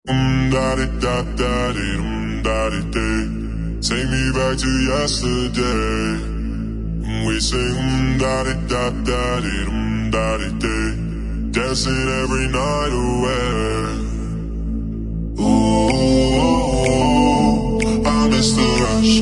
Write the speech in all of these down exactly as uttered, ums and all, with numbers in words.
Um da di da da di um da di day. Take me back to yesterday. We sing um da di da da di um da di day. Dancing every night away. Ooh, I miss the rush.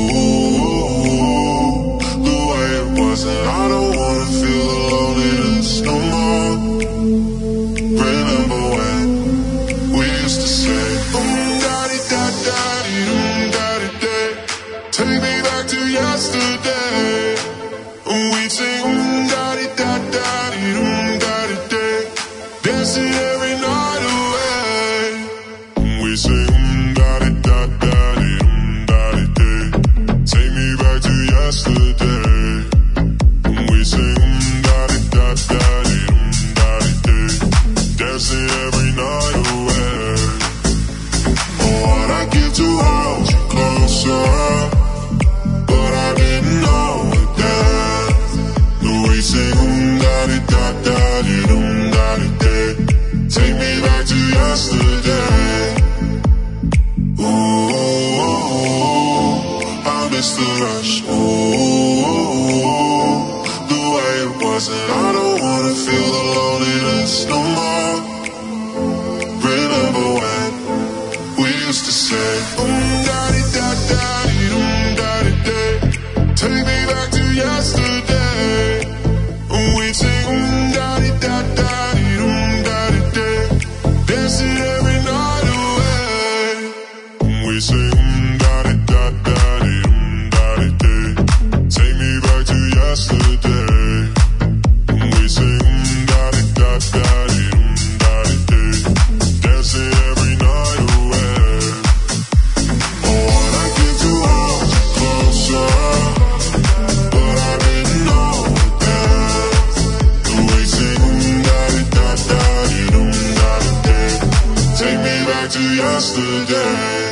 Ooh, the way it was, and I don't wanna feel the loneliness no more. Remember when we used to say, um da di da da di um da di day. Take me back to yesterday. And we sing um da di da da di um da di day. Dancing every night away. We sing um da di da da di um da di day. Take me back to yesterday. And we sing um da di da da di um da di day. Dancing every night away. Oh, what I give to hold you closer, but I didn't know it then. No, we sing um da di da da di um da di day. Take me back to yesterday. Ooh, I miss the rush. Ooh, the way it was, and I don't wanna feel the loneliness no more. Remember when we used to say, um da di da da di um da di day. Take me back to yesterday. And we sing um da di da da di um da di day. Dancing every night away. And we sing um da di da da di um da di day. Take me back to yesterday. And we sing um da di da da di um da di day. Dancing every night away. Oh, what I give to hold you closer, but I didn't know it then. And we sing um da di da da di um da di day. Take me back to yesterday.